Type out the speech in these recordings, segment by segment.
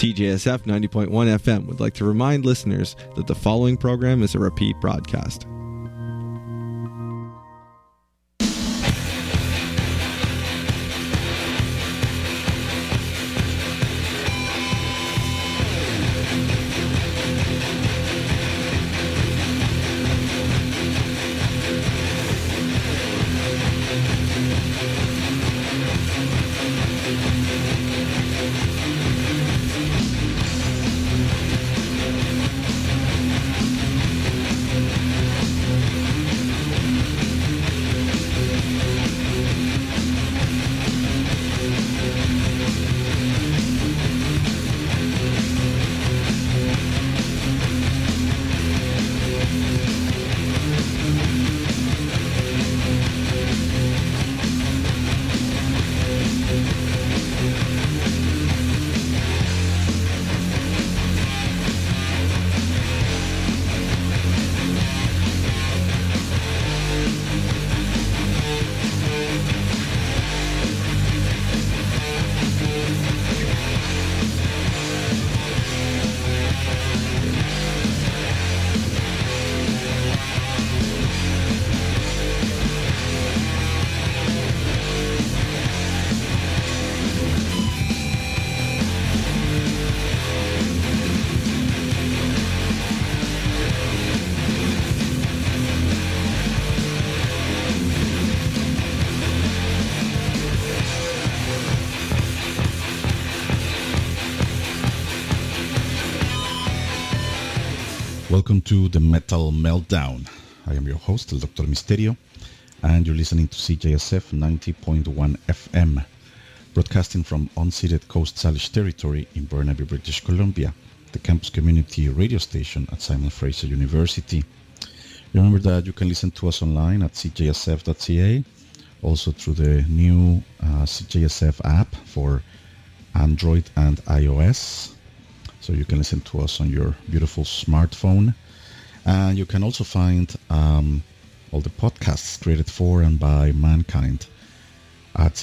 TJSF 90.1 FM would like to remind listeners that the following program is a repeat broadcast. Welcome to the Metal Meltdown. I am your host, El Dr. Misterio, and you're listening to CJSF 90.1 FM, broadcasting from unceded Coast Salish territory in Burnaby, British Columbia, the campus community radio station at Simon Fraser University. Remember that you can listen to us online at cjsf.ca, also through the new CJSF app for Android and iOS. So you can listen to us on your beautiful smartphone. And you can also find all the podcasts created for and by mankind at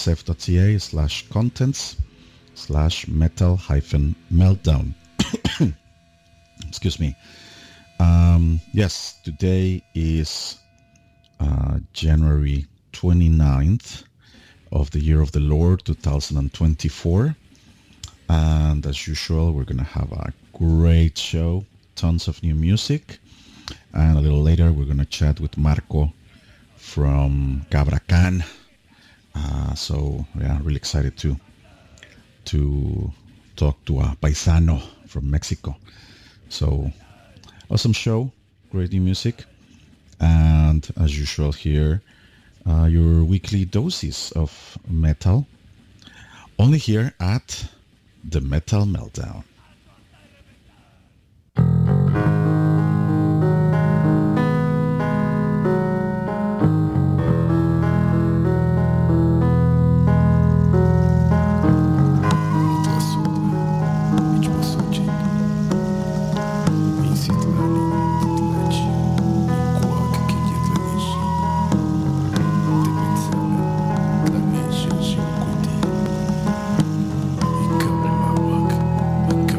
cjsf.ca/contents/metal-meltdown. Excuse me. Yes, today is January 29th of the year of the Lord, 2024. And as usual, we're going to have a great show, tons of new music. And a little later, we're going to chat with Marco from Cabra Can. So, yeah, really excited to talk to a paisano from Mexico. So, awesome show, great new music. And as usual here, your weekly doses of metal. Only here at the Metal Meltdown. Come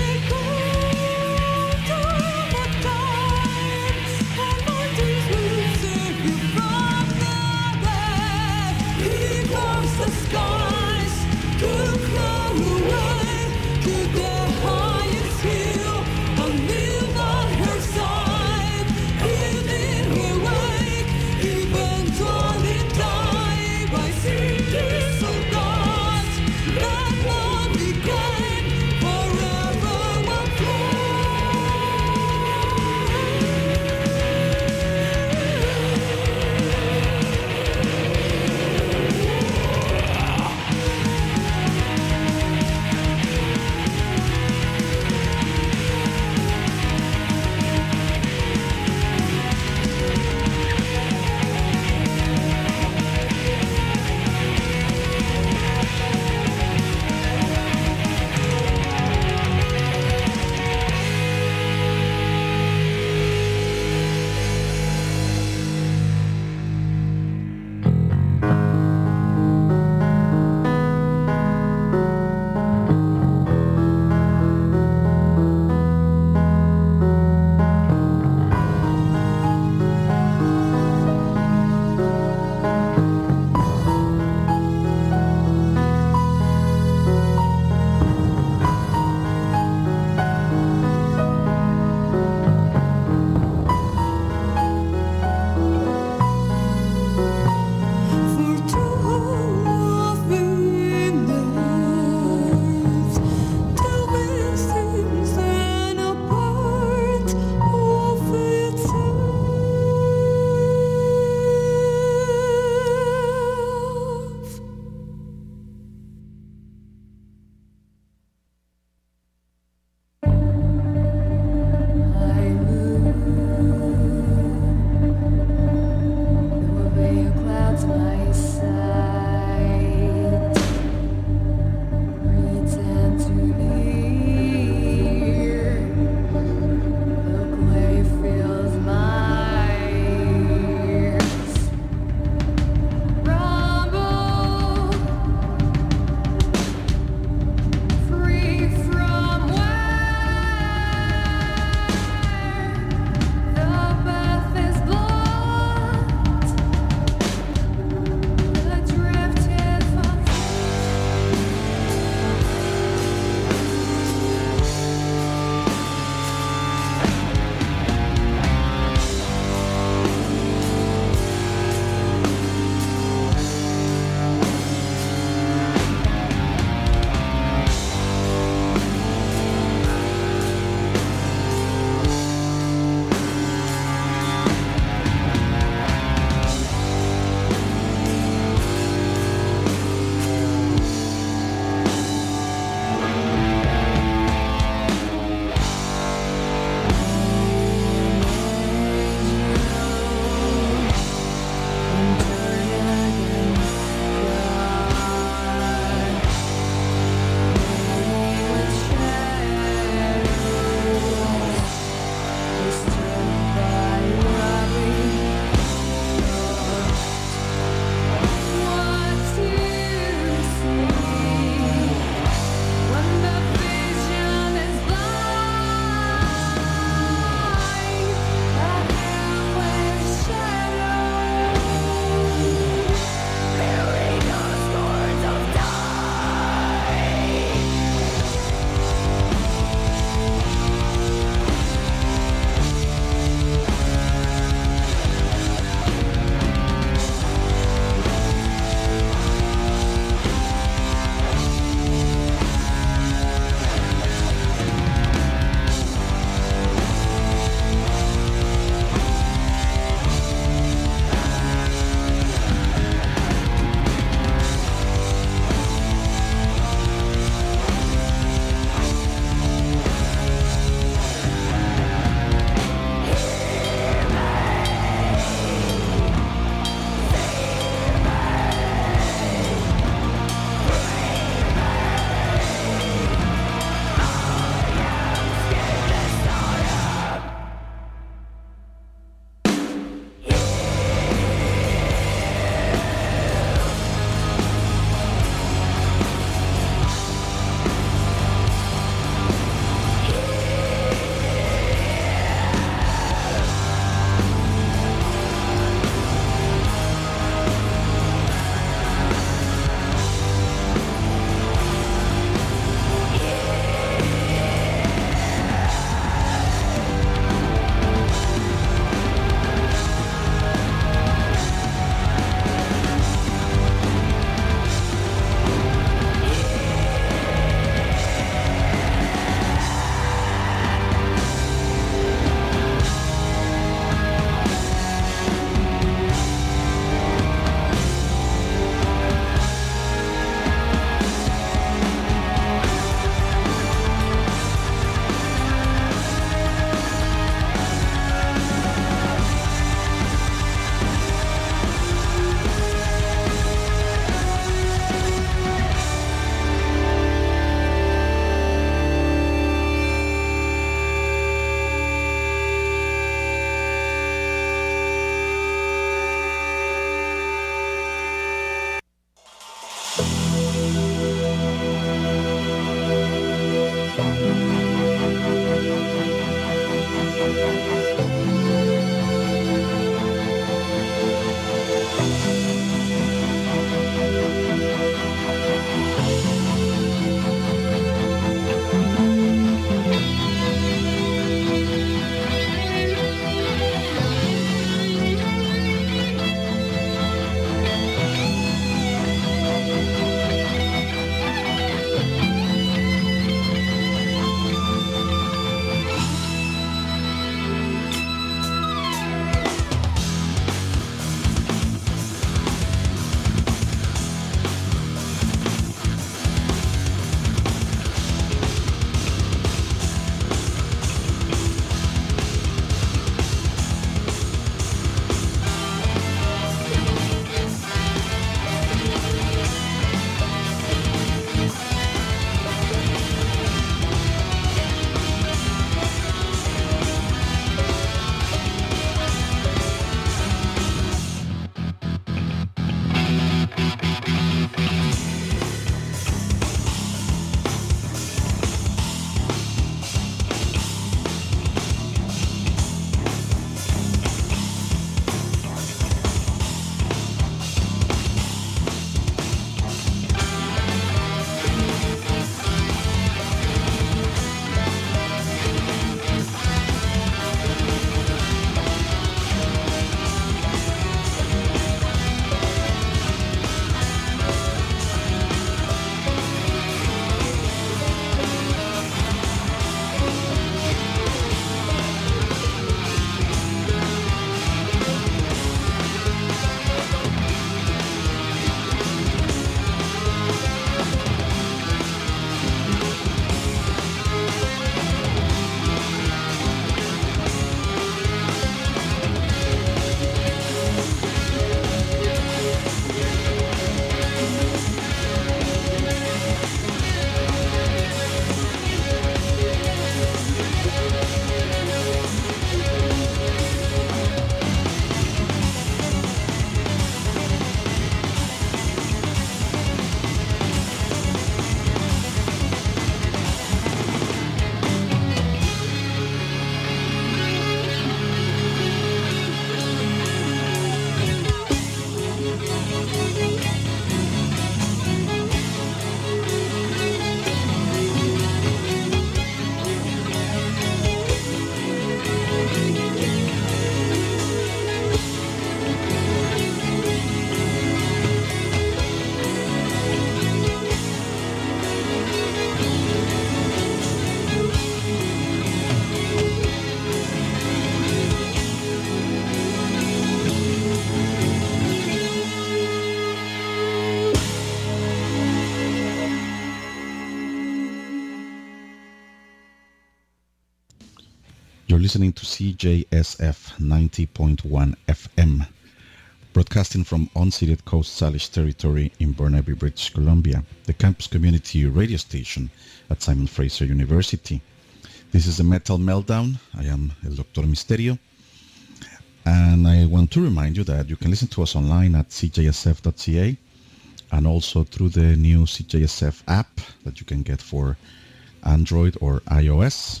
You're listening to CJSF 90.1 FM, broadcasting from unceded Coast Salish territory in Burnaby, British Columbia, the campus community radio station at Simon Fraser University. This is the Metal Meltdown. I am El Doctor Misterio. And I want to remind you that you can listen to us online at cjsf.ca and also through the new CJSF app that you can get for Android or iOS.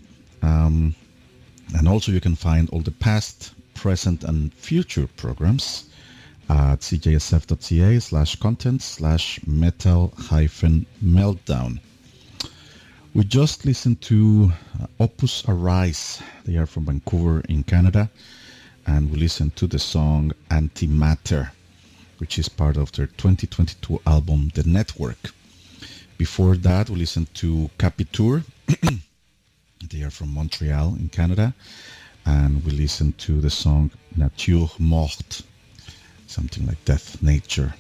And also you can find all the past, present, and future programs at cjsf.ca/content/metal-meltdown. We just listened to Opus Arise. They are from Vancouver in Canada. And we listened to the song Antimatter, which is part of their 2022 album, The Network. Before that, we listened to Capitur. They are from Montreal in Canada. And we listened to the song Nature Morte, something like Death Nature,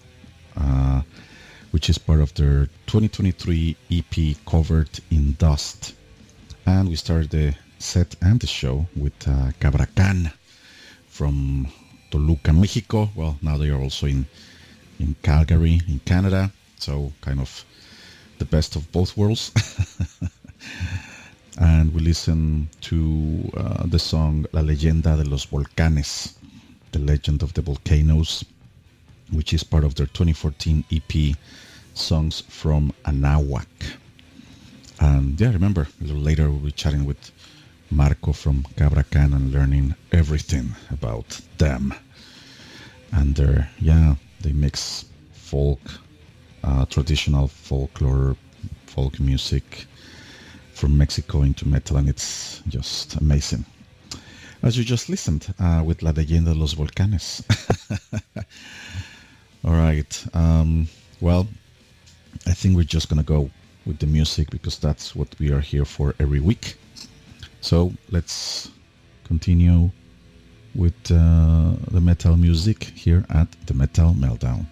which is part of their 2023 EP, Covered in Dust. And we started the set and the show with Cabracan from Toluca, Mexico. Well, now they are also in Calgary, in Canada. So kind of the best of both worlds. And we listen to the song La Leyenda de los Volcanes, The Legend of the Volcanoes, which is part of their 2014 EP, Songs from Anahuac. And yeah, remember, a little later we'll be chatting with Marco from Cabracan and learning everything about them. And they mix folk, traditional folklore, folk music from Mexico into metal, and it's just amazing. As you just listened with La Leyenda de los Volcanes. All right. Well, I think we're just going to go with the music because that's what we are here for every week. So let's continue with the metal music here at the Metal Meltdown.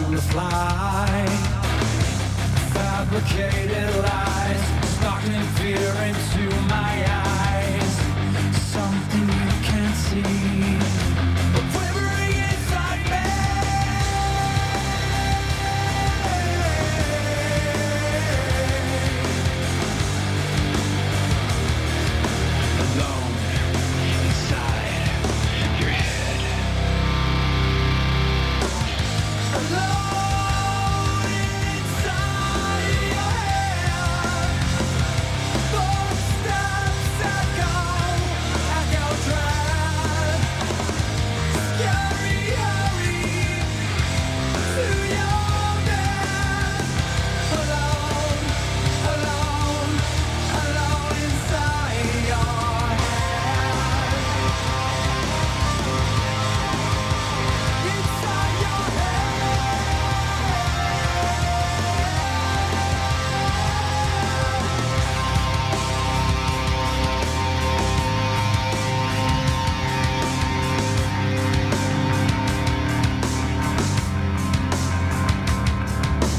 on the fly. Fabricated lies, sparkling fear into my eyes. Something you can't see, but quivering inside me. Alone inside your head. Alone inside your head. Footsteps echo dread. Scary hurry to your bed. Alone, alone, alone inside your head. Inside your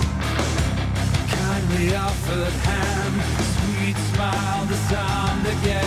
kindly offered hand, sweet smile disarmed again.